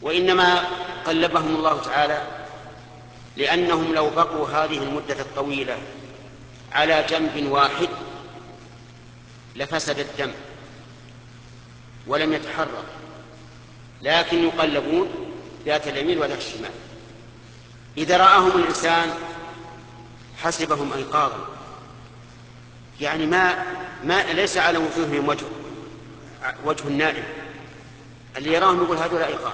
وإنما قلبهم الله تعالى لأنهم لو بقوا هذه المدة الطويلة على جنب واحد لفسد الدم ولم يتحرك، لكن يقلبون ذات اليمين وذات الشمال. إذا رآهم الإنسان حسبهم أيقاظا، يعني ما ليس على وجوههم وجه النائم، اللي يراهم يقول هذول أيقاظ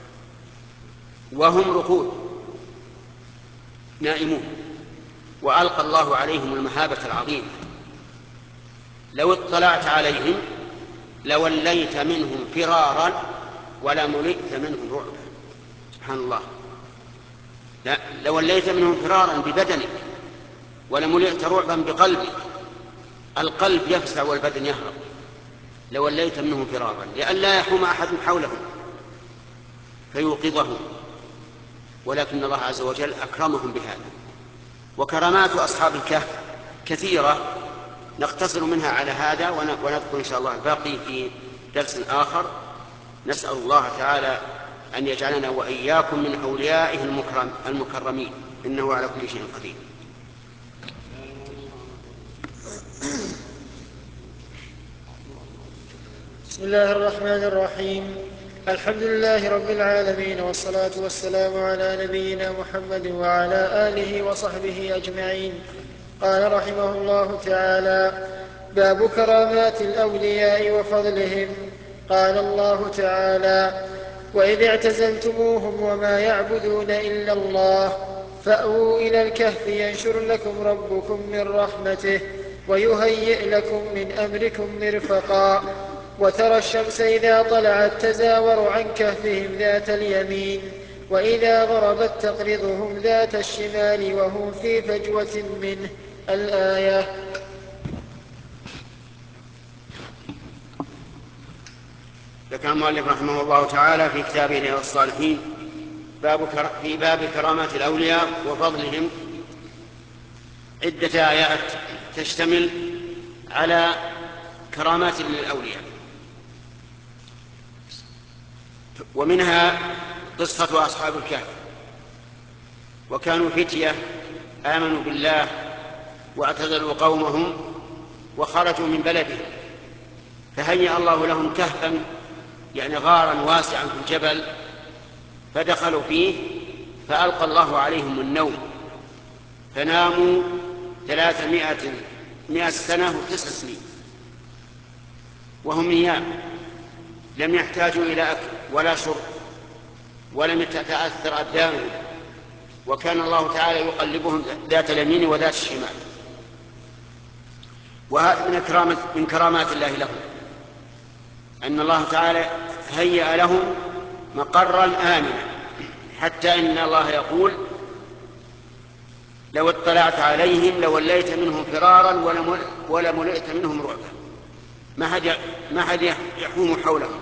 وهم رقود نائمون. وألقى الله عليهم المهابة العظيمة، لو اطلعت عليهم لوليت منهم فرارا ولملئت منهم رعبا. سبحان الله، لوليت منهم فرارا ببدنك ولملئت رعبا بقلبك. القلب يفزع والبدن يهرب. لوليت منهم فرارا لئلا يحوم أحد حولهم فيوقظهم، ولكن الله عز وجل أكرمهم بهذا. وكرامات أصحاب الكهف كثيرة، نقتصر منها على هذا ونذكر إن شاء الله الباقي في درس آخر. نسأل الله تعالى أن يجعلنا وإياكم من أوليائه المكرمين، إنه على كل شيء قدير. بسم الله الرحمن الرحيم. الحمد لله رب العالمين، والصلاة والسلام على نبينا محمد وعلى آله وصحبه أجمعين. قال رحمه الله تعالى: باب كرامات الأولياء وفضلهم. قال الله تعالى: وإذ اعتزلتموهم وما يعبدون إلا الله فأووا إلى الكهف ينشر لكم ربكم من رحمته ويهيئ لكم من أمركم مرفقا. وترى الشمس إذا طلعت تزاور عن كهفهم ذات اليمين وإذا غربت تقرضهم ذات الشمال وهم في فجوة منه. الآية. ذكر المؤلف رحمه الله تعالى في كتابه رياض الصالحين في باب كرامات الأولياء وفضلهم عدة آيات تشتمل على كرامات للأولياء، ومنها قصة أصحاب الكهف. وكانوا فتية آمنوا بالله واعتزلوا قومهم وخرجوا من بلدهم، فهيأ الله لهم كهفا، يعني غارا واسعا في الجبل، فدخلوا فيه فألقى الله عليهم النوم فناموا 300 سنة و9 سنين وهم نيام، لم يحتاجوا إلى أكل ولا شرب ولم تتأثر أبدانهم، وكان الله تعالى يقلبهم ذات اليمين وذات الشمال. وهذا من كرامات الله لهم، أن الله تعالى هيأ لهم مقرا آمنا، حتى إن الله يقول: لو اطلعت عليهم لوليت منهم فرارا ولملئت منهم رعبا. ما حد يحوم حولهم.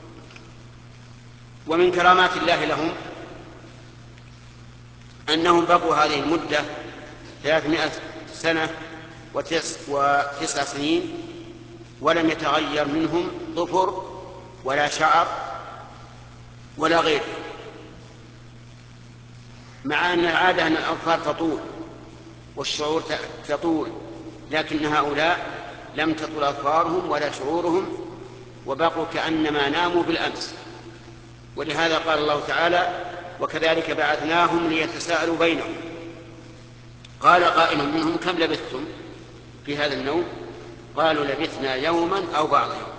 ومن كرامات الله لهم أنهم بقوا هذه المدة 300 سنة و9 سنين ولم يتغير منهم ظفر ولا شعر ولا غيره، مع أن العادة أن الأظفار تطول والشعور تطول، لكن هؤلاء لم تطل أظفارهم ولا شعورهم وبقوا كأنما ناموا بالأمس. ولهذا قال الله تعالى: وكذلك بعثناهم ليتساءلوا بينهم قال قائل منهم كم لبثتم في هذا النوم؟ قالوا لبثنا يوما أو بعض يوم.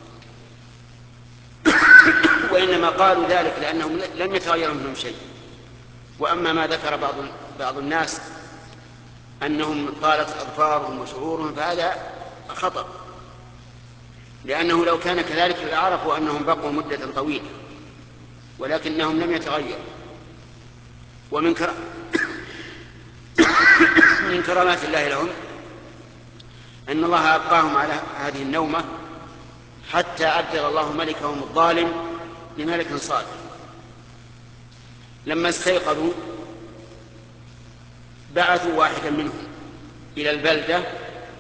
وإنما قالوا ذلك لأنهم لم يتغير منهم شيء. وأما ما ذكر بعض الناس أنهم طالت أظفارهم وشعورهم فهذا خطأ، لأنه لو كان كذلك لعرفوا أنهم بقوا مدة طويلة، ولكنهم لم يتغيروا. ومن من كرامات الله لهم أن الله أبقاهم على هذه النومة حتى أبدل الله ملكهم الظالم بملك صالح. لما استيقظوا بعثوا واحدا منهم إلى البلدة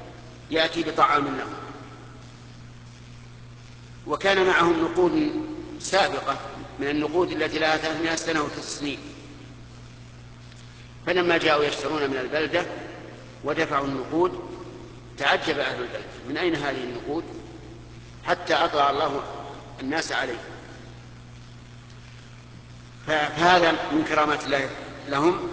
يأتي بطعام لهم، وكان معهم نقود سابقة من النقود التي لها 300 سنة وتسنين. فلما جاءوا يشترون من البلدة ودفعوا النقود تعجب أهل البلد: من أين هذه النقود؟ حتى أطلع الله الناس عليه. فهذا من كرامات الله لهم.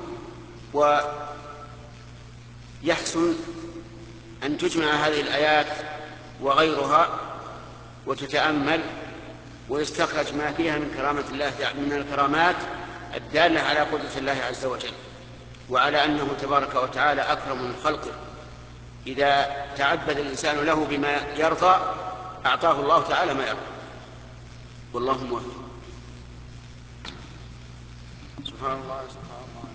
ويحسن أن تجمع هذه الآيات وغيرها وتتأمل ويستخرج ما فيها من كرامة الله، من الكرامات الدالة على قدرة الله عز وجل وعلى أنه تبارك وتعالى أكرم من خلقه. إذا تعبد الإنسان له بما يرضى أعطاه الله تعالى ما يرضى، والله موفق. سبحان الله سبحان الله.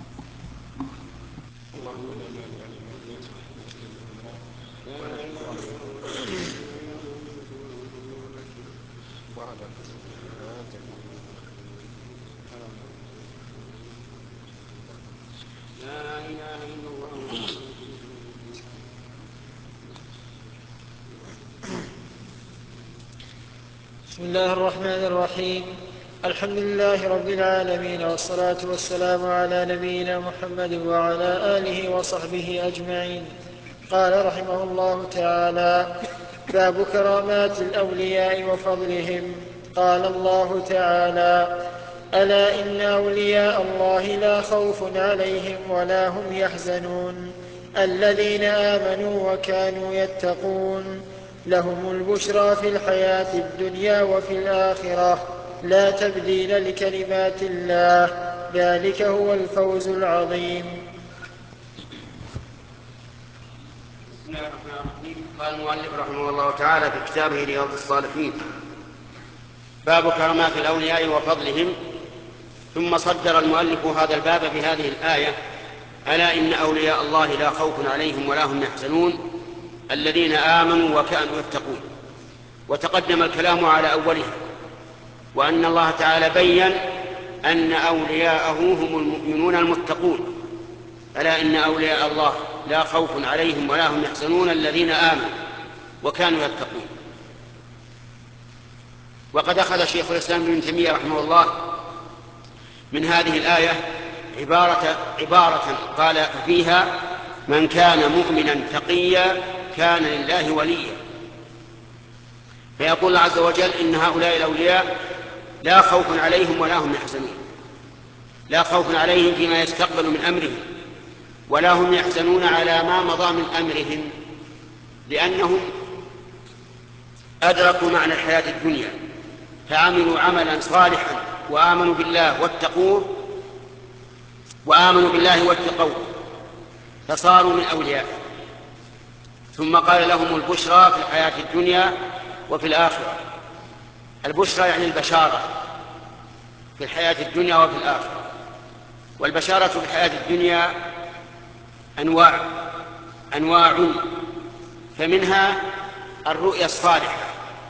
لا إله إلا الله. بسم الله الرحمن الرحيم. الحمد لله رب العالمين، والصلاة والسلام على نبينا محمد وعلى آله وصحبه أجمعين. قال رحمه الله تعالى: باب كرامات الأولياء وفضلهم. قال الله تعالى: ألا إن أولياء الله لا خوف عليهم ولا هم يحزنون الذين آمنوا وكانوا يتقون لهم البشرى في الحياة الدنيا وفي الآخرة لا تبديل لكلمات الله ذلك هو الفوز العظيم. بسم الله الرحمن الرحيم. قال المؤلف رحمه الله تعالى في كتابه رياض الصالحين: باب كرامات الأولياء وفضلهم. ثم صدر المؤلف هذا الباب بهذه الآية: ألا إن أولياء الله لا خوف عليهم ولا هم يحزنون الذين آمنوا وكانوا يتقون. وتقدم الكلام على أولها، وأن الله تعالى بين أن أولياءه هم المؤمنون المتقون. ألا إن أولياء الله لا خوف عليهم ولا هم يحزنون الذين آمنوا وكانوا يتقون. وقد أخذ شيخ الإسلام ابن تيمية رحمه الله من هذه الآية عبارة قال فيها: من كان مؤمنا تقيا كان لله وليا. فيقول الله عز وجل إن هؤلاء الأولياء لا خوف عليهم ولا هم يحزنون، لا خوف عليهم فيما يستقبل من أمرهم، ولا هم يحزنون على ما مضى من أمرهم، لأنهم أدركوا معنى الحياة الدنيا فعملوا عملا صالحا وآمنوا بالله واتقوه، وآمنوا بالله واتقوه فصاروا من أولياء. ثم قال لهم البشرى في الحياة الدنيا وفي الآخرة. البشرى يعني البشارة في الحياة الدنيا وفي الآخرة. والبشارة في الحياة الدنيا أنواع، فمنها الرؤيا الصالحة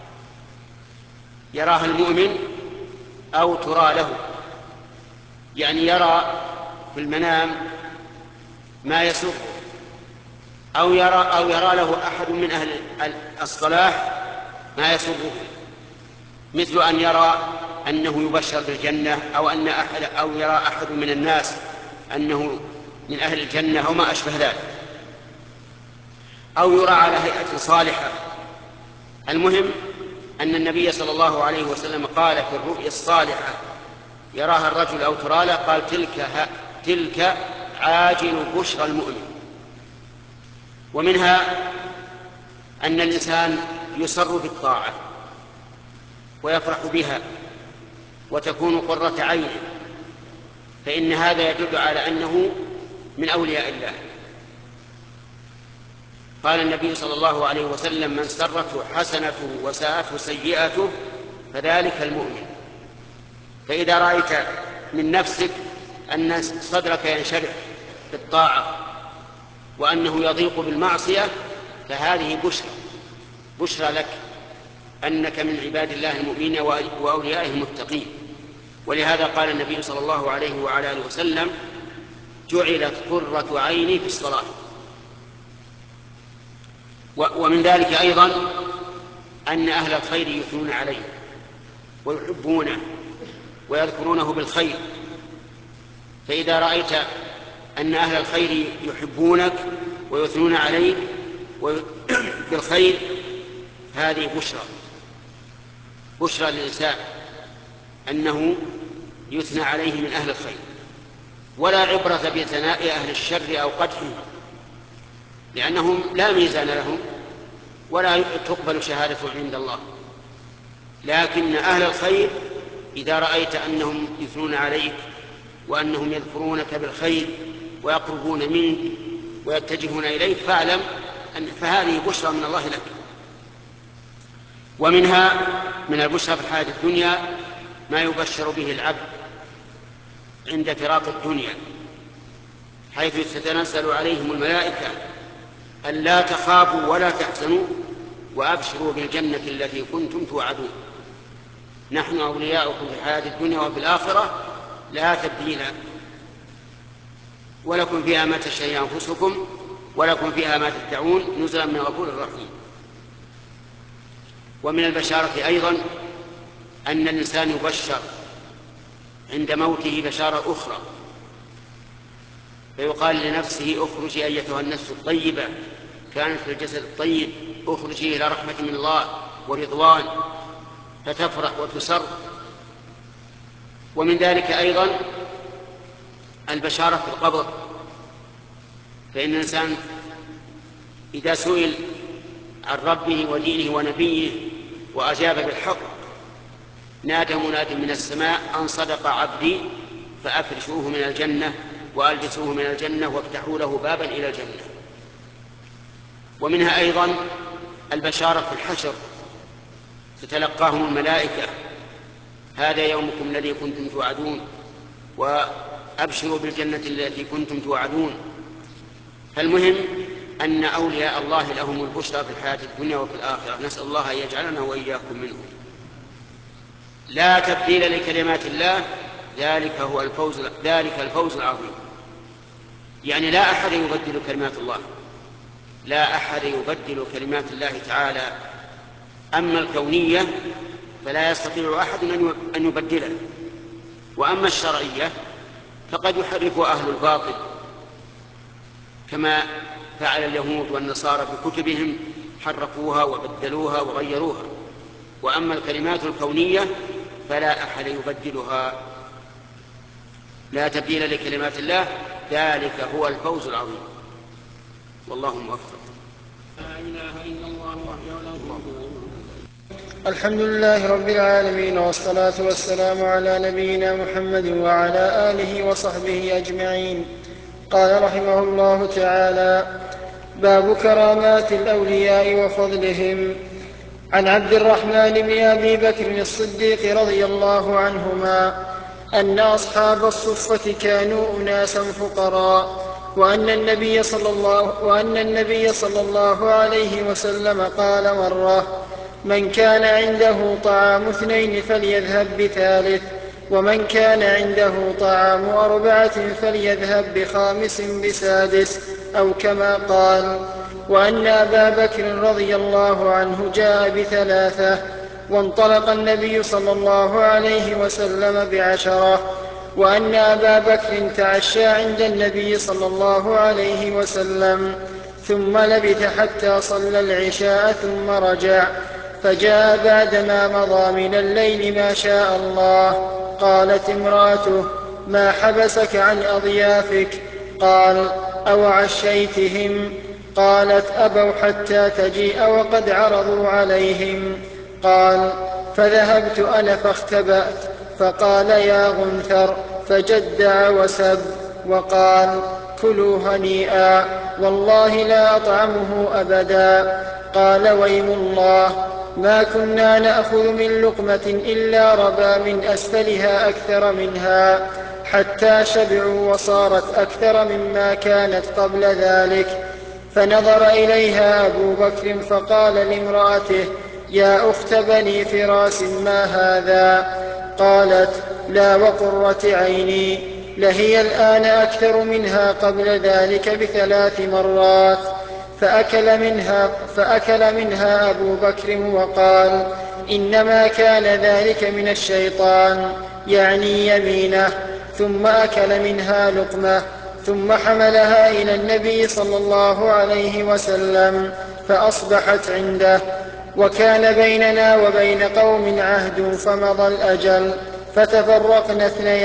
يراها المؤمن أو ترى له، يعني يرى في المنام ما يسره، أو يرى له أحد من أهل الصلاح ما يسره، مثل أن يرى أنه يبشر بالجنة، أو يرى أحد من الناس أنه من أهل الجنة أو ما أشبه ذلك، أو يرى على هيئة صالحة. المهم أن النبي صلى الله عليه وسلم قال في الرؤيا الصالحة يراها الرجل أو ترى له، قال تلك عاجل بشرى المؤمن. ومنها أن الإنسان يسر بالطاعة ويفرح بها وتكون قرة عينه، فإن هذا يدل على أنه من أولياء الله. قال النبي صلى الله عليه وسلم: من سرته حسنته وساءته سيئته فذلك المؤمن. فإذا رأيت من نفسك أن صدرك ينشرح بالطاعة وأنه يضيق بالمعصية فهذه بشرى لك أنك من عباد الله المؤمنين وأوليائه المتقين. ولهذا قال النبي صلى الله عليه وعلى آله وسلم: جعلت قرة عيني في الصلاة. ومن ذلك أيضا أن أهل الخير يثنون عليه ويحبونه ويذكرونه بالخير. فإذا رأيت أن أهل الخير يحبونك ويثنون عليك بالخير هذه بشرى للإنسان أنه يثنى عليه من أهل الخير، ولا عبرة بثناء أهل الشر أو قدحهم، لأنهم لا ميزان لهم ولا تقبل شهادتهم عند الله. لكن أهل الخير إذا رأيت أنهم يثنون عليك وأنهم يذكرونك بالخير ويقربون منك ويتجهون إليك فاعلم فهذه بشرى من الله لك. ومنها من البشرى في الحياة الدنيا ما يبشر به العبد عند فراق الدنيا، حيث تتنزل عليهم الملائكة ألا تخافوا ولا تحزنوا وأبشروا بالجنة التي كنتم توعدون، نحن أولياؤكم في الحياة الدنيا وفي الآخرة لا تبديل، ولكم فيها ما تشتهي أنفسكم ولكم فيها ما تدعون نزلا من غفور رحيم. ومن البشارة أيضا أن الإنسان يبشر عند موته بشارة أخرى، فيقال لنفسه اخرجي أيتها النفس الطيبة كانت في الجسد الطيب، اخرجي إلى رحمة من الله ورضوان، فتفرح وتسر. ومن ذلك أيضا البشارة في القبر، فإن الإنسان إذا سئل عن ربه ودينه ونبيه وأجاب بالحق نادى مناد من السماء أن صدق عبدي فأفرشوه من الجنة وألبسوه من الجنة وافتحوا له بابا إلى الجنة. ومنها أيضا البشارة في الحشر، تتلقاهم الملائكة هذا يومكم الذي كنتم توعدون وأبشروا بالجنة التي كنتم توعدون. فالمهم أن أولياء الله لهم البشرى في الحياة الدنيا وفي الآخرة، نسأل الله أن يجعلنا وإياكم منهم. لا تبديل لكلمات الله ذلك الفوز العظيم. يعني لا أحد يبدل كلمات الله، لا أحد يبدل كلمات الله تعالى. أما الكونية فلا يستطيع أحد أن يبدلها، وأما الشرعية فقد يحرف أهل الباطل كما فعل اليهود والنصارى بكتبهم، حرفوها وبدلوها وغيروها. وأما الكلمات الكونية فلا أحد يبدلها. لا تبديل لكلمات الله ذلك هو الفوز العظيم. والله موفق. لا إله إلا الله وحده لا شريك له. الحمد لله رب العالمين، والصلاة والسلام على نبينا محمد وعلى آله وصحبه أجمعين. قال رحمه الله تعالى: باب كرامات الأولياء وفضلهم. عن عبد الرحمن بن أبي بكر الصديق رضي الله عنهما أن أصحاب الصفة كانوا أناسا فقراء، وأن النبي صلى الله عليه وسلم قال مرة: من كان عنده طعام 2 فليذهب ب3، ومن كان عنده طعام 4 فليذهب ب5 ب6، أو كما قال. وأن أبا بكر رضي الله عنه جاء ب3، وانطلق النبي صلى الله عليه وسلم ب10، وأن أبا بكر تعشى عند النبي صلى الله عليه وسلم ثم لبث حتى صلى العشاء ثم رجع، فجاء بعدما مضى من الليل ما شاء الله. قالت امرأته: ما حبسك عن أضيافك؟ قال: أو عشيتهم؟ قالت: أبوا حتى تجيء وقد عرضوا عليهم. قال: فذهبت أنا فاختبأت، فقال: يا غنثر، فجدع وسب وقال: كلوا هنيئا، والله لا أطعمه أبدا. قال: ويم الله، ما كنا نأخذ من لقمة إلا ربا من أسفلها أكثر منها، حتى شبعوا وصارت أكثر مما كانت قبل ذلك. فنظر إليها أبو بكر فقال لامرأته: يا أخت بني فراس، ما هذا؟ قالت: لا وقرة عيني، لهي الآن أكثر منها قبل ذلك ب3 مرات. فأكل منها أبو بكر وقال: إنما كان ذلك من الشيطان، يعني يمينه. ثم أكل منها لقمة، ثم حملها إلى النبي صلى الله عليه وسلم فأصبحت عنده. وكان بيننا وبين قوم عهد فمضى الأجل، فتفرقنا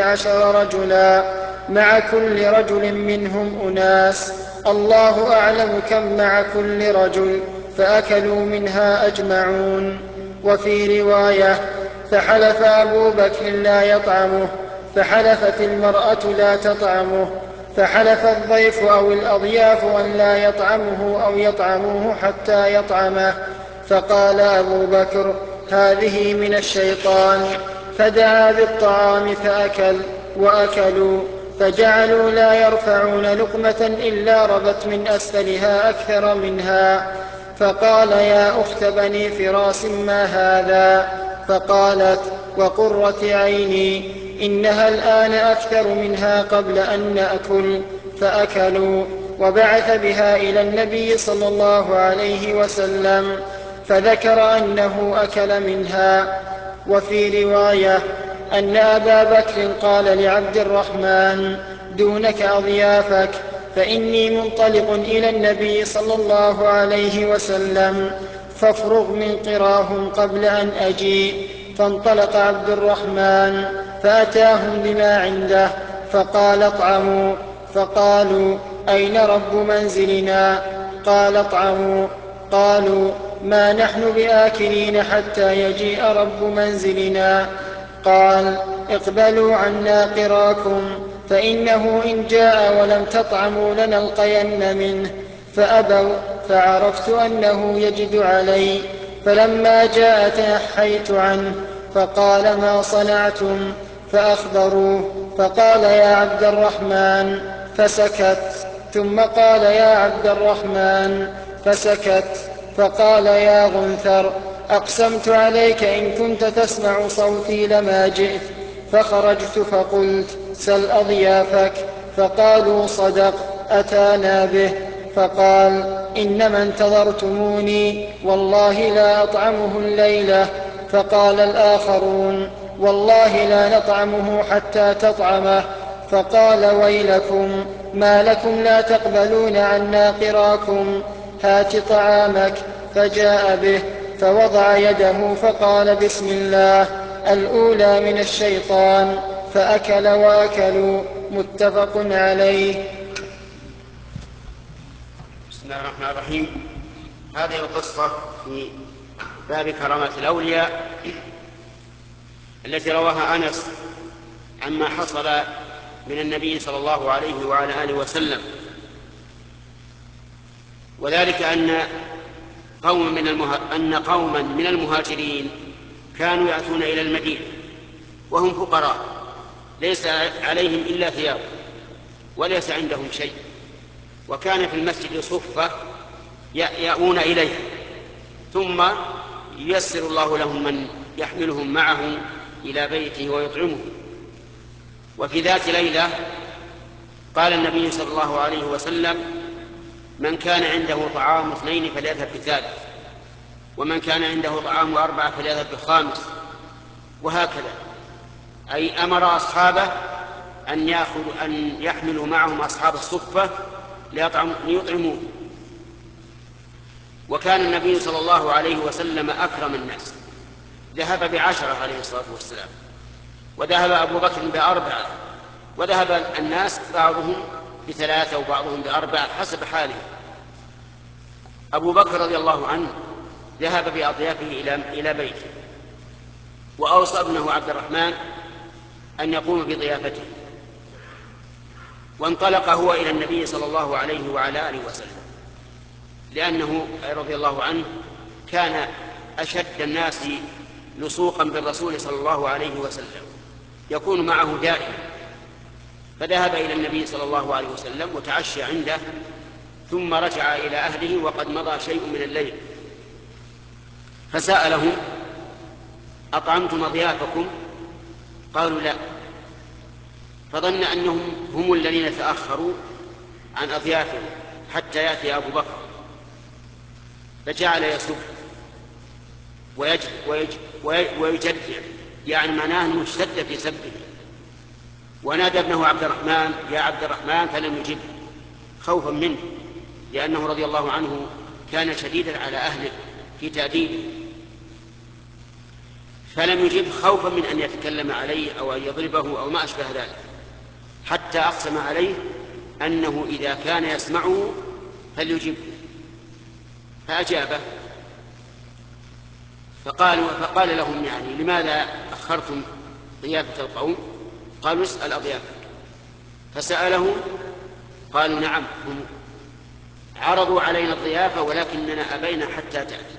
12 رجلا، مع كل رجل منهم أناس، الله أعلم كم مع كل رجل، فأكلوا منها أجمعون. وفي رواية: فحلف أبو بكر لا يطعمه، فحلفت المرأة لا تطعمه، فحلف الضيف أو الأضياف أن لا يطعمه أو يطعموه حتى يطعمه. فقال أبو بكر: هذه من الشيطان. فدعا بالطعام فأكل، وأكلوا، فجعلوا لا يرفعون لقمة إلا ربت من أسفلها أكثر منها. فقال: يا أخت بني فراس ما هذا؟ فقالت: وقرة عيني، إنها الآن أكثر منها قبل أن نأكل. فأكلوا، وبعث بها إلى النبي صلى الله عليه وسلم، فذكر أنه أكل منها. وفي رواية أن أبا بكر قال لعبد الرحمن: دونك أضيافك، فإني منطلق إلى النبي صلى الله عليه وسلم، فافرغ من قراهم قبل أن أجيء. فانطلق عبد الرحمن فأتاهم بما عنده، فقال: اطعموا. فقالوا: أين رب منزلنا؟ قال: اطعموا. قالوا: ما نحن بآكلين حتى يجيء رب منزلنا. قال: اقبلوا عنا قراكم، فإنه إن جاء ولم تطعموا لنلقين منه. فأبوا، فعرفت أنه يجد علي، فلما جاء تنحيت عنه، فقال: ما صنعتم؟ فأخبروه، فقال: يا عبد الرحمن، فسكت. ثم قال: يا عبد الرحمن، فسكت. فقال: يا غنثر، أقسمت عليك إن كنت تسمع صوتي لما جئت. فخرجت فقلت: سل أضيافك. فقالوا: صدق، أتانا به. فقال: إنما انتظرتموني، والله لا أطعمه الليلة. فقال الآخرون: والله لا نطعمه حتى تطعمه. فقال: ويلكم، ما لكم لا تقبلون عنا قراكم؟ هات طعامك. فجاء به، فوضع يده فقال: بسم الله. الأولى من الشيطان. فأكل وأكلوا. متفق عليه. بسم الله الرحمن الرحيم. هذه القصة في باب كرامة الأولياء التي رواها أنس عما حصل من النبي صلى الله عليه وعلى آله وسلم، وذلك أن قوما من المهاجرين كانوا يأتون إلى المدينة وهم فقراء، ليس عليهم إلا ثياب وليس عندهم شيء، وكان في المسجد صفة يأوون إليها، ثم ييسر الله لهم من يحملهم معه إلى بيته ويطعمه. وفي ذات ليلة قال النبي صلى الله عليه وسلم: من كان عنده طعام 2 فليذهب بالثالث، ومن كان عنده طعام 4 فليذهب بالخامس، وهكذا. أي أمر أصحابه أن يحملوا معهم أصحاب الصفة ليطعموه. وكان النبي صلى الله عليه وسلم أكرم الناس، ذهب ب10 عليه الصلاة والسلام، وذهب أبو بكر ب4، وذهب الناس بعضهم ب3 وبعضهم ب4 حسب حاله. أبو بكر رضي الله عنه ذهب بأضيافه إلى بيته، وأوصى ابنه عبد الرحمن أن يقوم بضيافته، وانطلق هو إلى النبي صلى الله عليه وعلى آله وسلم، لأنه رضي الله عنه كان أشد الناس لصوقا بالرسول صلى الله عليه وسلم، يكون معه دائما. فذهب إلى النبي صلى الله عليه وسلم وتعشى عنده، ثم رجع إلى أهله وقد مضى شيء من الليل، فسألهم: أطعمتم أضيافكم؟ قالوا: لا. فظن أنهم هم الذين تأخروا عن أضيافهم حتى يأتي أبو بكر، فجعل يسب ويجدع، يعني معناه أنه اشتد في سبه. ونادى ابنه عبد الرحمن: يا عبد الرحمن، فلم يجب خوفا منه، لأنه رضي الله عنه كان شديدا على أهله في تأديبه، فلم يجب خوفا من أن يتكلم عليه أو أن يضربه أو ما أشبه ذلك، حتى أقسم عليه أنه إذا كان يسمعه فليجب، فأجابه. فقال لهم: يعني لماذا أخرتم ضيافة القوم؟ قالوا: اسأل أضيافك. فسأله، قالوا: نعم، هم عرضوا علينا الضيافة ولكننا أبينا حتى تأتي.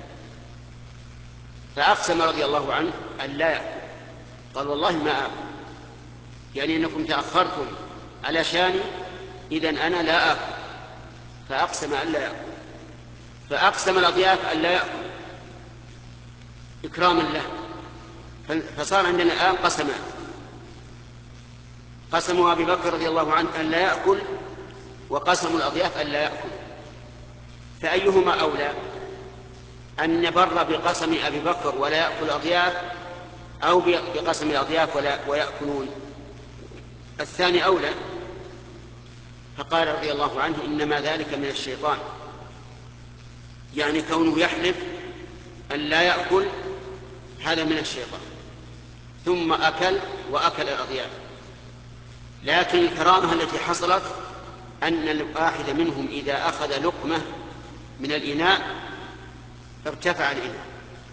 فأقسم رضي الله عنه أن لا يأكل، قال: والله ما آكل، يعني أنكم تأخرتم على شاني، إذن أنا لا آكل. فأقسم أن لا يأكل. فأقسم الأضياف أن لا يأكل إكراما له. فصار عندنا الآن قسمان: قسم أبي بكر رضي الله عنه أن لا يأكل، وقسم الأضياف أن لا يأكل. فأيهما أولى، أن نبر بقسم أبي بكر ولا يأكل الأضياف، أو بقسم الأضياف ويأكلون؟ الثاني أولى. فقال رضي الله عنه: إنما ذلك من الشيطان، يعني كونه يحلف أن لا يأكل هذا من الشيطان. ثم أكل وأكل الأضياف. لكن الكرامة التي حصلت أن الواحد منهم إذا أخذ لقمة من الإناء ارتفع الإناء،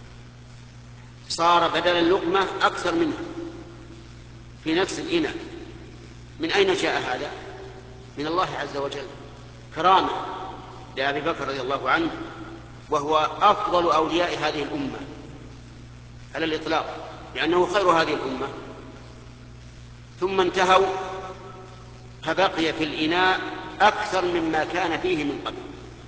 صار بدل اللقمة أكثر منه في نفس الإناء. من أين جاء هذا؟ من الله عز وجل، كرامة لأبي بكر رضي الله عنه، وهو أفضل أولياء هذه الأمة على الإطلاق، لأنه خير هذه الأمة. ثم انتهوا فبقي في الإناء أكثر مما كان فيه من قبل،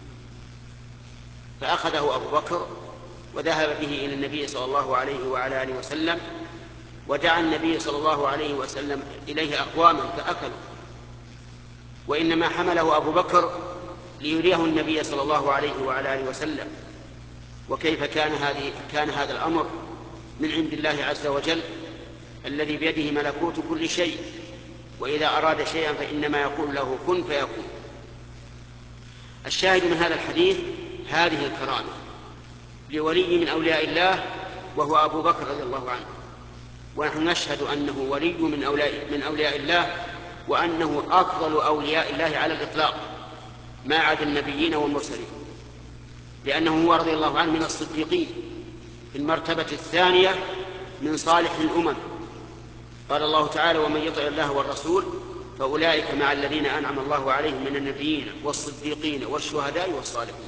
فأخذه أبو بكر وذهب به إلى النبي صلى الله عليه وعلى آله وسلم، ودعا النبي صلى الله عليه وسلم إليه أقواما فأكلوا. وإنما حمله أبو بكر ليريه النبي صلى الله عليه وعلى آله وسلم وكيف كان هذا الأمر من عند الله عز وجل، الذي بيده ملكوت كل شيء، وإذا أراد شيئا فإنما يقول له كن فيكون. الشاهد من هذا الحديث هذه الكرامة لولي من أولياء الله، وهو أبو بكر رضي الله عنه. ونحن نشهد أنه ولي من أولياء الله، وأنه أفضل أولياء الله على الإطلاق ما عدا النبيين والمرسلين، لأنه هو رضي الله عنه من الصديقين في المرتبة الثانية من صالح الأمم. قال الله تعالى: ومن يطع الله والرسول فأولئك مع الذين أنعم الله عليهم من النبيين والصديقين والشهداء والصالحين.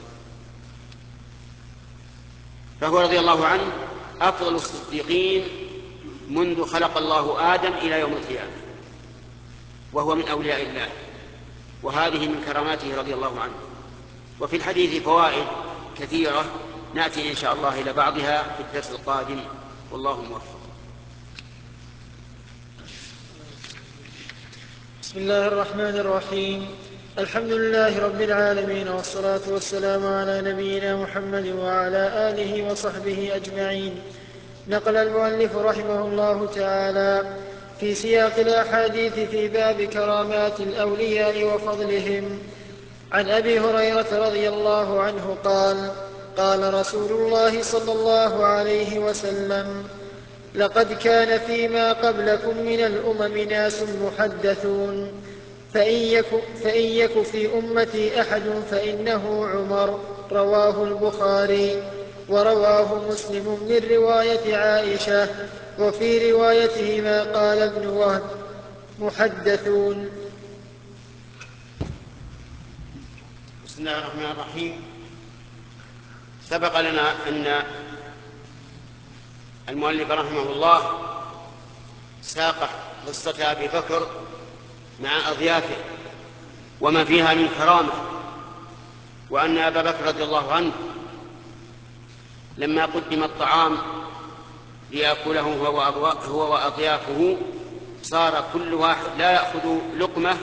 فهو رضي الله عنه أفضل الصديقين منذ خلق الله آدم إلى يوم القيامة، وهو من أولياء الله، وهذه من كراماته رضي الله عنه. وفي الحديث فوائد كثيرة نأتي إن شاء الله إلى بعضها في الدرس القادم، والله موفق. بسم الله الرحمن الرحيم. الحمد لله رب العالمين، والصلاة والسلام على نبينا محمد وعلى آله وصحبه أجمعين. نقل المؤلف رحمه الله تعالى في سياق الأحاديث في باب كرامات الأولياء وفضلهم عن أبي هريرة رضي الله عنه قال: قال رسول الله صلى الله عليه وسلم: لقد كان فيما قبلكم من الأمم ناس محدثون، فإن يك في أمتي أحد فإنه عمر. رواه البخاري. ورواه مسلم من رواية عائشة، وفي روايتهما قال ابن وهب: محدثون. بسم الله الرحمن الرحيم. سبق لنا أن المؤلف رحمه الله ساق قصة أبي بكر مع أضيافه وما فيها من كرامة، وأن أبا بكر رضي الله عنه لما قدم الطعام ليأكله هو وأضيافه صار كل واحد لا يأخذ لقمة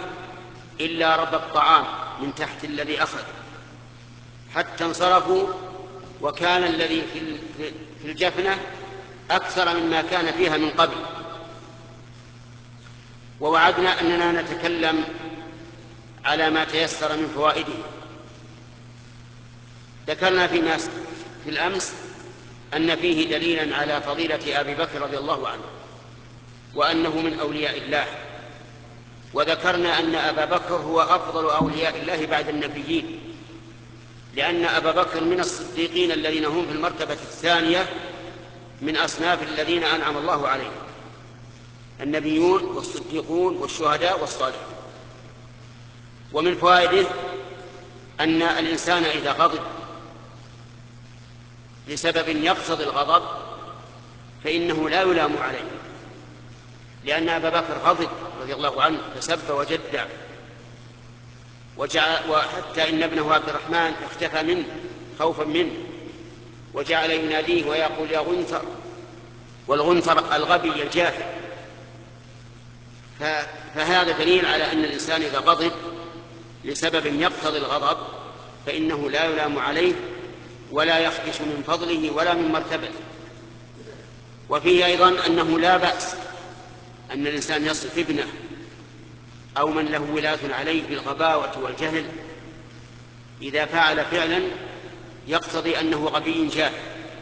إلا رب الطعام من تحت الذي أخذ، حتى انصرفوا وكان الذي في الجفنة أكثر مما كان فيها من قبل. ووعدنا أننا نتكلم على ما تيسر من فوائده. ذكرنا في الأمس أن فيه دليلا على فضيلة أبي بكر رضي الله عنه وأنه من أولياء الله، وذكرنا أن أبا بكر هو أفضل أولياء الله بعد النبيين، لأن أبا بكر من الصديقين الذين هم في المرتبة الثانية من أصناف الذين أنعم الله عليهم، النبيون والصديقون والشهداء والصالحون. ومن فوائده أن الإنسان إذا غضب لسبب يقتضي الغضب فإنه لا يلام عليه، لأن أبا بكر غضب رضي الله عنه فسب وجدع، وحتى إن ابنه عبد الرحمن اختفى منه خوفا منه وجعل يناديه ويقول يا غنثر، والغنثر الغبي الجاهل. فهذا دليل على أن الإنسان إذا غضب لسبب يقتضي الغضب فإنه لا يلام عليه ولا يخدش من فضله ولا من مرتبته. وفيه أيضا أنه لا بأس أن الإنسان يصف ابنه أو من له ولاة عليه بالغباوة والجهل إذا فعل فعلا يقتضي أنه غبي جاهل.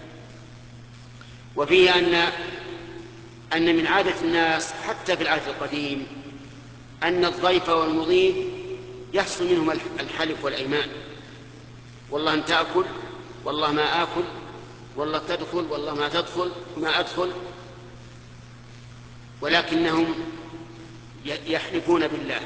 وفيه أن من عادة الناس حتى في العهد القديم أن الضيف والمضيف يحصل منهم الحلف والأيمان، والله أن تأكل والله ما آكل، والله تدخل والله ما تدخل ما أدخل، ولكنهم يحلفون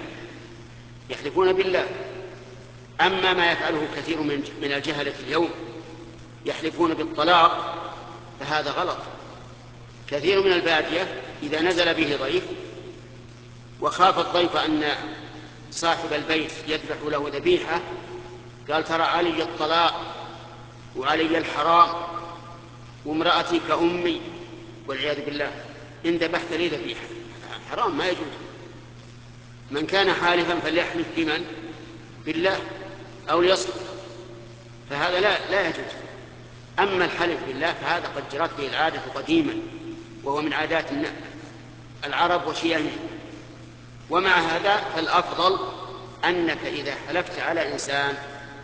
بالله. أما ما يفعله كثير من الجهلة اليوم يحلفون بالطلاق فهذا غلط. كثير من البادية إذا نزل به ضيف وخاف الضيف أن صاحب البيت يذبح له ذبيحة قال ترى علي الطلاق وعلي الحرام وامرأتي كأمي والعياذ بالله، إن ذبحت لي ذبيحة حرام ما يجوز. من كان حالفا فليحلف بمن؟ بالله أو ليصمت، فهذا لا يجوز. أما الحلف بالله فهذا قد جرت به العادة قديما وهو من عادات العرب وشيمهم. ومع هذا فالأفضل أنك إذا حلفت على إنسان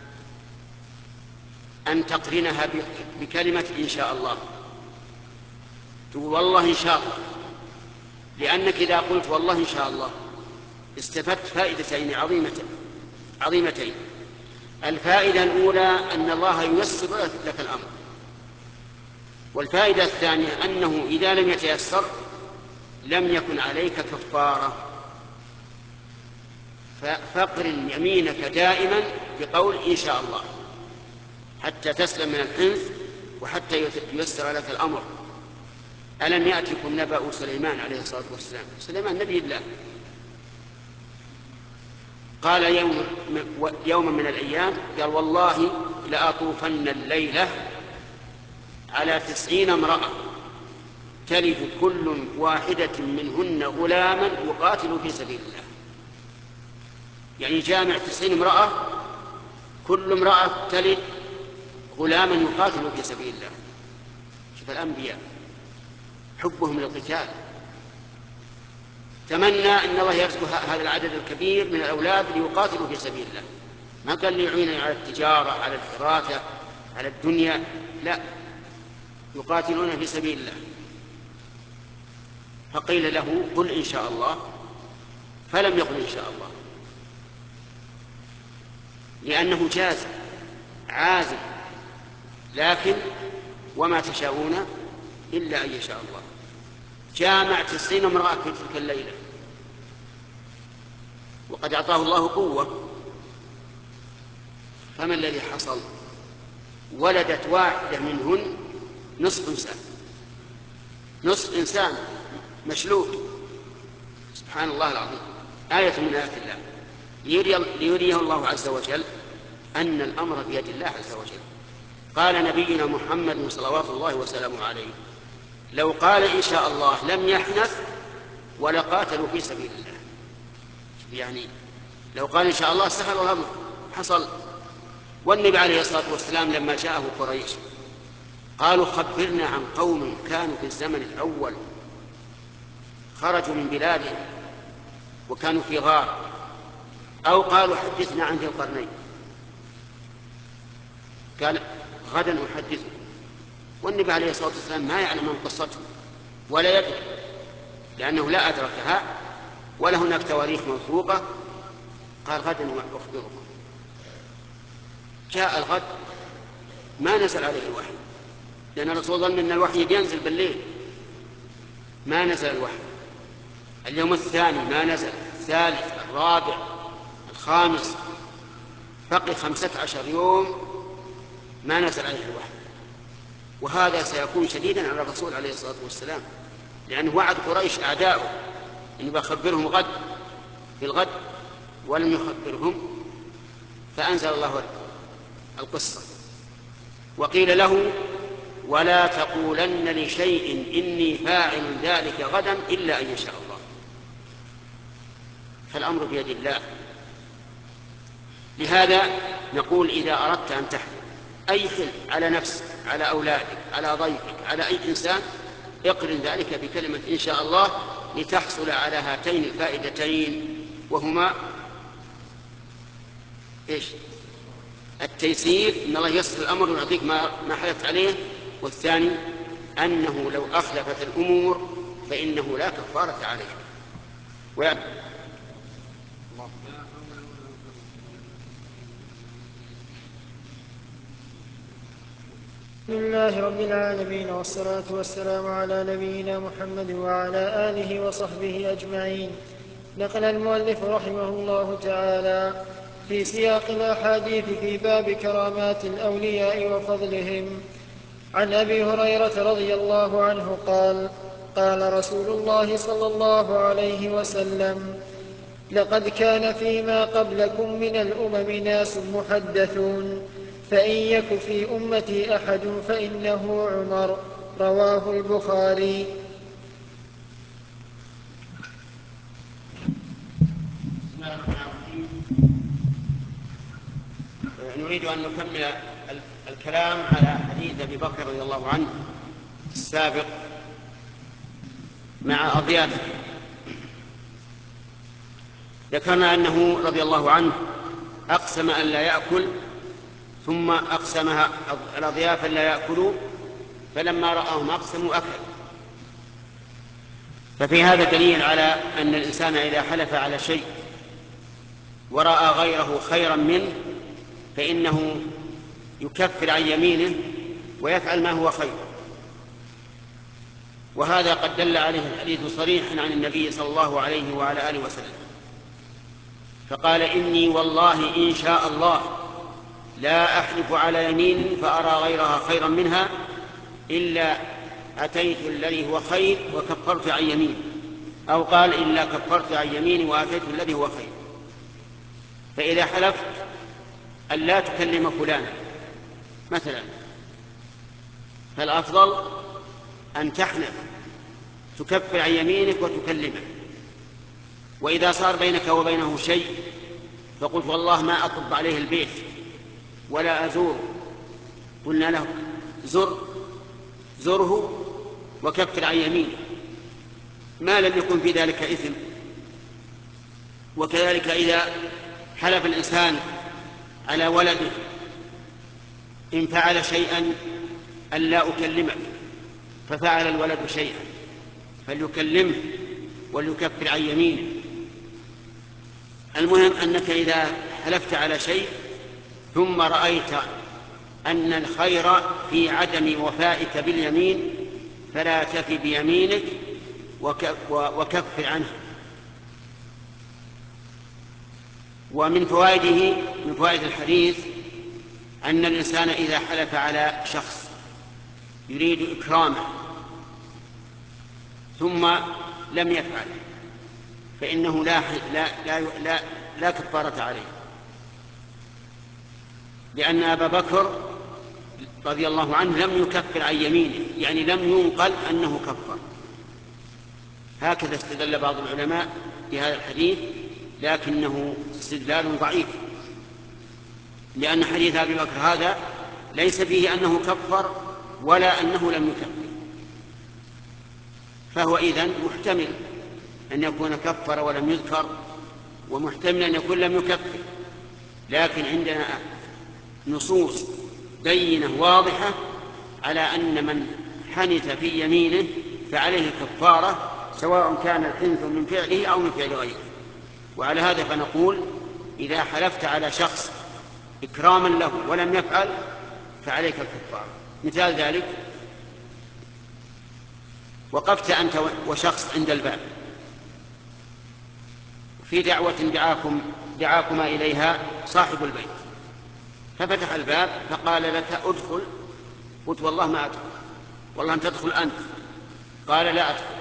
أن تقرنها بكلمة إن شاء الله، تقول والله إن شاء الله، لأنك إذا قلت والله إن شاء الله استفدت فائدتين عظيمتين. الفائدة الأولى أن الله ييسر لك الأمر، والفائدة الثانية أنه إذا لم يتيسر لم يكن عليك كفارة. فاقرن يمينك دائما بقول إن شاء الله حتى تسلم من الحنث وحتى ييسر لك الأمر. ألم يأتكم نبأ سليمان عليه الصلاة والسلام؟ سليمان نبي الله قال يوم من الأيام قال والله لأطوفن الليلة على 90 امرأة تلد كل واحدة منهن غلاما يقاتل في سبيل الله. يعني جامع 90 امرأة كل امرأة تلد غلاما يقاتل في سبيل الله. شوف الأنبياء حبهم للقتال، تمنى أن الله يرزق هذا العدد الكبير من الأولاد ليقاتلوا في سبيل الله، ما قال ليعينوا على التجارة على الحراثة على الدنيا، لا، يقاتلون في سبيل الله. فقيل له قل إن شاء الله، فلم يقل إن شاء الله لأنه عازم، لكن وما تشاءون إلا أن يشاء الله. جامع 90 امرأة في تلك الليلة وقد أعطاه الله قوة، فما الذي حصل؟ ولدت واحدة منهن نصف إنسان مشلول. سبحان الله العظيم، آية من آيات الله ليريه الله عز وجل أن الأمر بيد الله عز وجل. قال نبينا محمد صلوات الله وسلامه عليه لو قال إن شاء الله لم يحنث ولقاتلوا في سبيل الله. يعني لو قال إن شاء الله سهل الأمر حصل. والنبي عليه الصلاة والسلام لما جاءه قريش قالوا خبرنا عن قوم كانوا في الزمن الأول خرجوا من بلادهم وكانوا في غار، أو قالوا حدثنا عن ذي القرنين. قال غدا أحدثكم، والنبي عليه الصلاة والسلام ما يعلم من قصته ولا يدري، لأنه لا أدركها ولا هناك تواريخ موثوقة. قال غدا أخبركم. جاء الغد ما نزل عليه الوحي، لأن الرسول ظن أن الوحي بينزل بالليل، ما نزل الوحي. اليوم الثاني ما نزل، الثالث، الرابع، الخامس، بقي 15 يوم ما نزل عليه الوحي. وهذا سيكون شديدا على الرسول عليه الصلاة والسلام، لأنه وعد قريش أعداؤه أنه بخبرهم غد في الغد ولم يخبرهم، فأنزل الله القصة. وقيل له ولا تقولن لشيء إني فاعل ذلك غدا إلا أن يشاء الله. فالأمر بيد الله. لهذا نقول إذا أردت أن تحلف أي حلف على نفسك، على أولادك، على ضيفك، على أي إنسان، اقرن ذلك بكلمة إن شاء الله لتحصل على هاتين الفائدتين، وهما إيش؟ التيسير، إن الله يسر الأمر ويعطيك ما حلفت عليه، والثاني أنه لو أخلفت الأمور فإنه لا كفارة عليه. بسم الله رب العالمين، والصلاة والسلام على نبينا محمد وعلى آله وصحبه أجمعين. نقل المؤلف رحمه الله تعالى في سياق الأحاديث في باب كرامات الأولياء وفضلهم عن أبي هريرة رضي الله عنه قال: قال رسول الله صلى الله عليه وسلم: لقد كان فيما قبلكم من الأمم ناس محدثون، فإن يك في أمتي أحد فإنه عمر. رواه البخاري. نريد أن نكمل الكلام على حديث أبي بكر رضي الله عنه السابق مع أضيافه. ذكرنا أنه رضي الله عنه أقسم أن لا يأكل، ثم أقسمها الأضياف أن لا يأكلوا، فلما رأهم أقسموا أكل. ففي هذا دليل على أن الإنسان إذا حلف على شيء ورأى غيره خيرا منه فإنه يكفر عن يمينه ويفعل ما هو خير. وهذا قد دل عليه الحديث صريحا عن النبي صلى الله عليه وعلى آله وسلم، فقال: إني والله إن شاء الله لا أحلف على يمين فأرى غيرها خيرا منها إلا أتيت الذي هو خير وكفرت عن يمين، أو قال: إلا كفرت عن يمين وأتيت الذي هو خير. فإذا حلفت أن لا تكلم فلانا مثلا، فالأفضل أن تحنف تكفر عن يمينك وتكلمه. وإذا صار بينك وبينه شيء فقلت: والله ما أطب عليه البيت ولا أزوره، قلنا له: زره وكفر عن يمينه ما لم يكن في ذلك إثم. وكذلك إذا حلف الإنسان على ولده إن فعل شيئا أن لا أكلمك، ففعل الولد شيئا فليكلمه وليكفر عن يمينه. المهم أنك إذا حلفت على شيء ثم رأيت أن الخير في عدم وفائك باليمين فلا تفي بيمينك وكفر عنه. ومن فوائد الحديث أن الإنسان إذا حلف على شخص يريد إكرامه ثم لم يفعل فإنه لا كفارة عليه، لأن أبا بكر رضي الله عنه لم يكفر عن يمينه، يعني لم ينقل أنه كفر. هكذا استدل بعض العلماء بهذا الحديث، لكنه استدلال ضعيف، لأن حديث أبي بكر هذا ليس فيه أنه كفر ولا أنه لم يكفر، فهو إذن محتمل أن يكون كفر ولم يذكر، ومحتمل أن يكون لم يكفر. لكن عندنا نصوص بينة واضحة على أن من حنث في يمينه فعليه كفارة، سواء كان الحنث من فعله أو من فعل غيره. وعلى هذا فنقول إذا حلفت على شخص إكراما له ولم يفعل فعليك الكفارة. مثال ذلك: وقفت أنت وشخص عند الباب في دعوة دعاكما إليها صاحب البيت، ففتح الباب فقال لك ادخل، قلت والله ما أدخل، والله أن تدخل أنت، قال لا أدخل.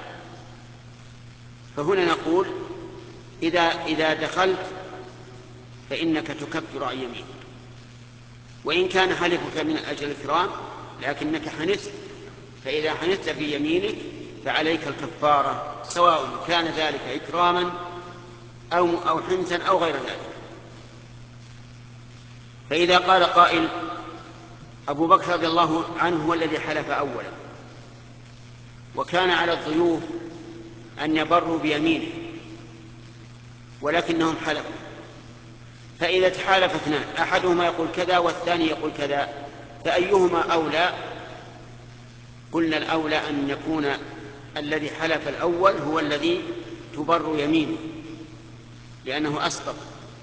فهنا نقول إذا دخلت فإنك تكفر عن يمينك، وإن كان حلفك من أجل الإكرام لكنك حنثت، فإذا حنثت في يمينك فعليك الكفارة، سواء كان ذلك إكراما أو حنثا أو غير ذلك. فإذا قال قائل: أبو بكر رضي الله عنه هو الذي حلف أولا، وكان على الضيوف أن يبروا بيمينه ولكنهم حلفوا، فإذا تحالف اثنان أحدهما يقول كذا والثاني يقول كذا، فأيهما أولى؟ قلنا الأولى أن يكون الذي حلف الأول هو الذي تبر يمينه، لأنه أصدق.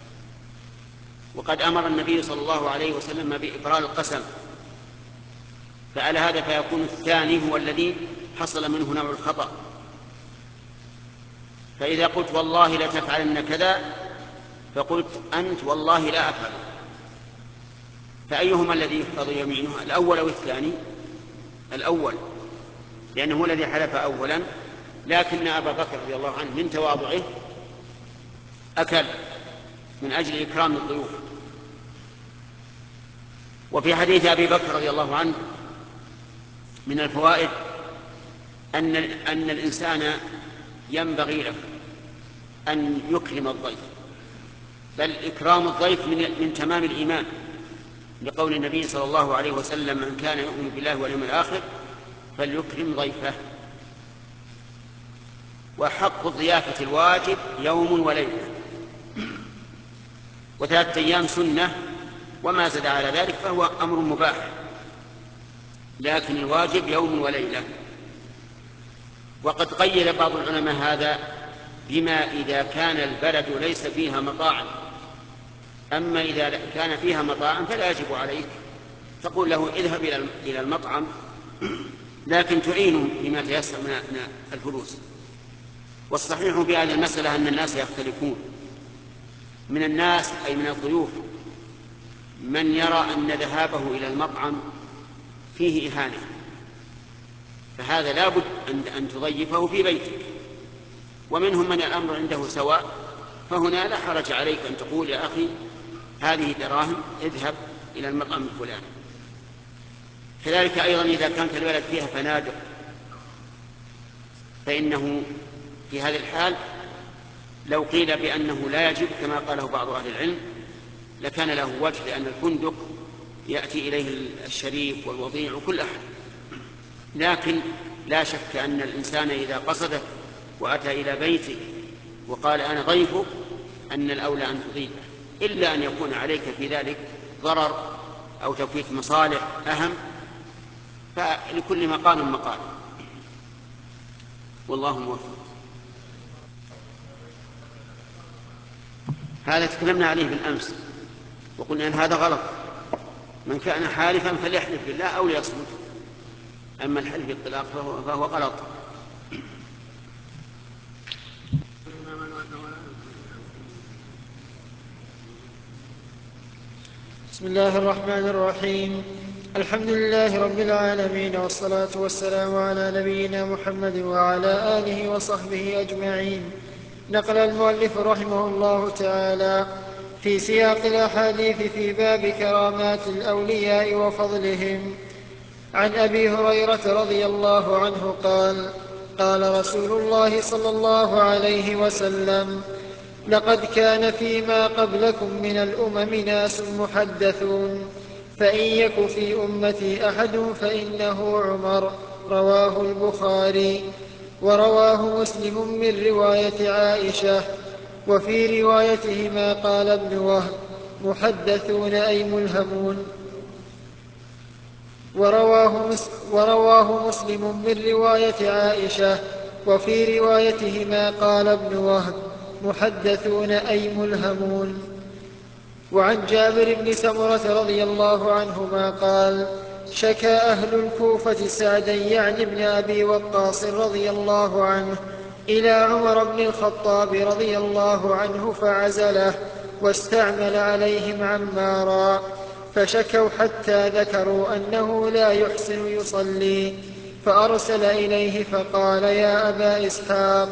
وقد أمر النبي صلى الله عليه وسلم بإبرار القسم، فعلى هذا فيكون الثاني هو الذي حصل منه نوع الخطأ. فإذا قلت والله لا تفعلن كذا، فقلت أنت والله لا أفعل، فأيهما الذي يحفظ يمينه، الأول أو الثاني؟ الأول، لأنه هو الذي حلف أولا. لكن أبا بكر رضي الله عنه من تواضعه أكل من أجل إكرام الضيوف. وفي حديث أبي بكر رضي الله عنه من الفوائد أن الإنسان ينبغي له أن يكرم الضيف، بل إكرام الضيف من تمام الإيمان، لقول النبي صلى الله عليه وسلم: من كان يؤمن بالله واليوم الآخر فليكرم ضيفه. وحق الضيافة الواجب يوم وليلة، و3 أيام سنة، وما زاد على ذلك فهو أمر مباح، لكن الواجب يوم وليلة. وقد قيد بعض العلماء هذا بما إذا كان البلد ليس فيها مطاعم، أما إذا كان فيها مطاعم فلا يجب عليك، تقول له اذهب إلى المطعم، لكن تعينه بما تيسر من الفلوس. والصحيح في هذه المسألة أن الناس يختلفون، من الناس أي من الضيوف من يرى أن ذهابه إلى المطعم فيه إهانة، فهذا لا بد أن تضيفه في بيتك، ومنهم من الأمر عنده سواء، فهنا لا حرج عليك أن تقول: يا أخي هذه دراهم، اذهب إلى المطعم الفلاني. كذلك أيضا إذا كانت البلد فيها فنادق، فإنه في هذه الحال لو قيل بأنه لا يجب كما قاله بعض أهل العلم لكان له وجه، لأن الفندق يأتي إليه الشريف والوضيع وكل أحد. لكن لا شك أن الإنسان إذا قصدك وأتى إلى بيتك وقال أنا ضيفك أن الأولى أن تضيفه، إلا أن يكون عليك في ذلك ضرر أو توفيق مصالح أهم، فلكل مقام مقال، والله موفق. هذا تكلمنا عليه بالأمس وقلنا أن هذا غلط، من كان حالفا فليحلف بالله أو ليصمت، أما الحلف بالطلاق فهو غلط. بسم الله الرحمن الرحيم. الحمد لله رب العالمين، والصلاة والسلام على نبينا محمد وعلى آله وصحبه أجمعين. نقل المؤلف رحمه الله تعالى في سياق الأحاديث في باب كرامات الأولياء وفضلهم عن أبي هريرة رضي الله عنه قال: قال رسول الله صلى الله عليه وسلم: لقد كان فيما قبلكم من الأمم ناس محدثون فإن يك في أمتي أحد فإنه عمر. رواه البخاري. ورواه مسلم من رواية عائشة. وفي روايتهما قال ابن وهب: محدثون أي ملهمون. ورواه مسلم من رواية عائشة. وفي روايتهما قال ابن وهب: محدثون أي ملهمون. وعن جابر بن سمرة رضي الله عنهما قال: شكى أهل الكوفة سعدا يعني ابن أبي وقاص رضي الله عنه إلى عمر بن الخطاب رضي الله عنه فعزله، واستعمل عليهم عمارا، فشكوا حتى ذكروا أنه لا يحسن يصلي، فأرسل إليه فقال: يا أبا إسحاق،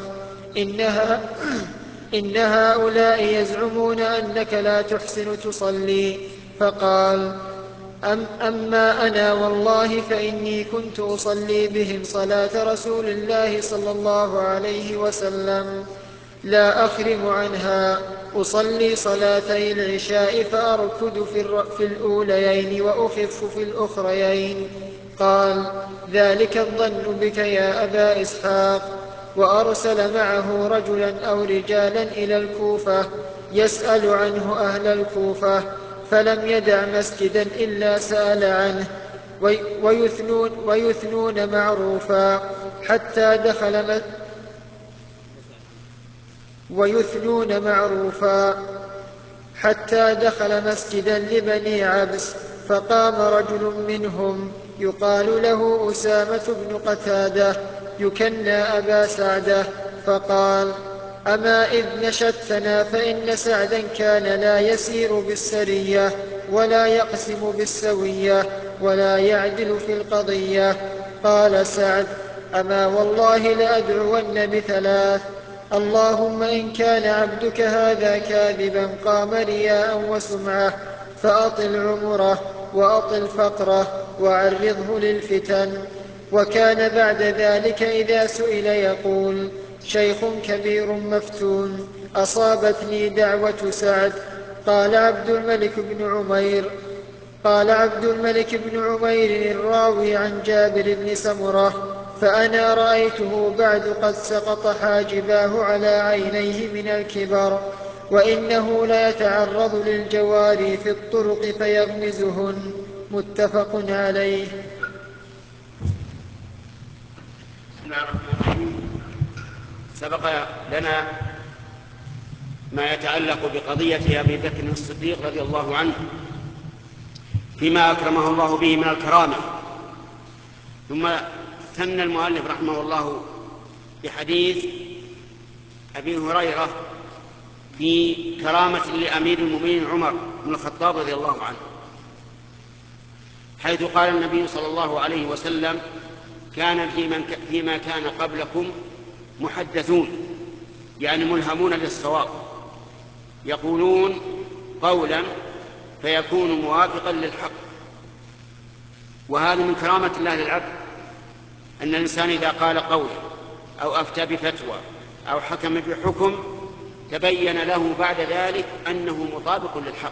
إن هؤلاء يزعمون أنك لا تحسن تصلي. فقال: أما أنا والله فإني كنت أصلي بهم صلاة رسول الله صلى الله عليه وسلم لا أخرم عنها، أصلي صلاتي العشاء فأركض في الأوليين وأخف في الأخريين. قال: ذلك الظن بك يا أبا إسحاق. وأرسل معه رجلا أو رجالا إلى الكوفة يسأل عنه أهل الكوفة، فلم يدع مسجدا إلا سأل عنه، ويثنون معروفا حتى دخل مسجدا لبني عبس، فقام رجل منهم يقال له أسامة بن قتادة يكنى أبا سعدة، فقال: أما إذ نشدتنا فإن سعدا كان لا يسير بالسرية ولا يقسم بالسوية ولا يعدل في القضية. قال سعد: أما والله لأدعون بثلاث: اللهم إن كان عبدك هذا كاذبا قام رياء وسمعة فأطل عمره وأطل فقره وعرضه للفتن. وكان بعد ذلك إذا سئل يقول: شيخ كبير مفتون أصابتني دعوة سعد. قال عبد الملك بن عمير الراوي عن جابر بن سمرة: فأنا رأيته بعد قد سقط حاجباه على عينيه من الكبر، وإنه ليتعرض للجواري في الطرق فيغمزهن. متفق عليه. سبق لنا ما يتعلق بقضية أبي بكر الصديق رضي الله عنه فيما أكرمه الله به من الكرامة، ثم ثنى المؤلف رحمه الله بحديث أبي هريرة في كرامة لأمير المؤمنين عمر بن الخطاب رضي الله عنه، حيث قال النبي صلى الله عليه وسلم: كان فيما كان قبلكم محدثون، يعني ملهمون للصواب، يقولون قولا فيكون موافقا للحق. وهذا من كرامة الله للعبد، أن الإنسان إذا قال قولا أو أفتى بفتوى أو حكم بحكم تبين له بعد ذلك أنه مطابق للحق.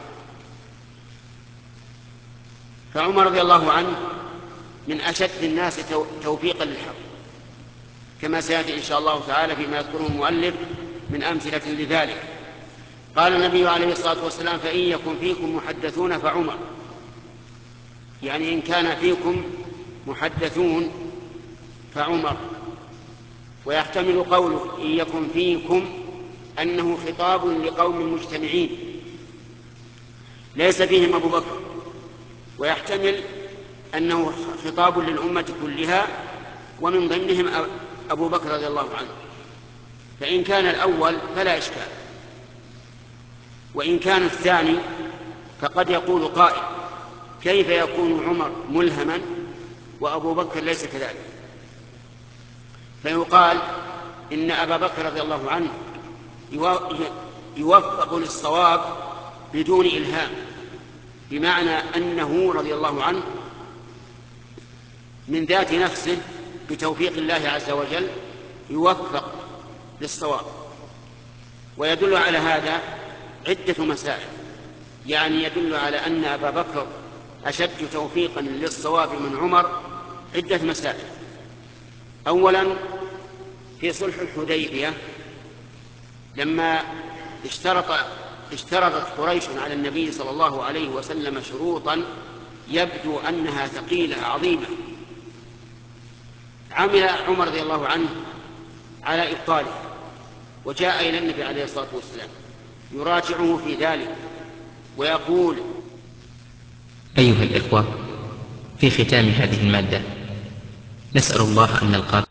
فعمر رضي الله عنه من أشد الناس توفيقا للحق، كما سيأتي إن شاء الله تعالى فيما يذكره المؤلف من أمثلة لذلك. قال النبي عليه الصلاة والسلام: فإن يكن فيكم محدثون فعمر، يعني إن كان فيكم محدثون فعمر. ويحتمل قوله إن يكن فيكم أنه خطاب لقوم مجتمعين ليس فيهم أبو بكر، ويحتمل أنه خطاب للأمة كلها ومن ضمنهم أبو بكر رضي الله عنه. فإن كان الأول فلا إشكال، وإن كان الثاني فقد يقول قائل: كيف يكون عمر ملهما وأبو بكر ليس كذلك؟ فيقال إن أبا بكر رضي الله عنه يوفق للصواب بدون إلهام، بمعنى أنه رضي الله عنه من ذات نفسه بتوفيق الله عز وجل يوفق للصواب. ويدل على هذا عدة مسائل، يعني يدل على أن أبا بكر أشد توفيقا للصواب من عمر عدة مسائل. أولا، في صلح الحديبية لما اشترطت قريش على النبي صلى الله عليه وسلم شروطا يبدو أنها ثقيلة عظيمة، عمل عمر رضي الله عنه على إبطاله، وجاء إلى النبي عليه الصلاة والسلام يراجعه في ذلك ويقول: أيها الإخوة، في ختام هذه المادة نسأل الله أن نلقاكم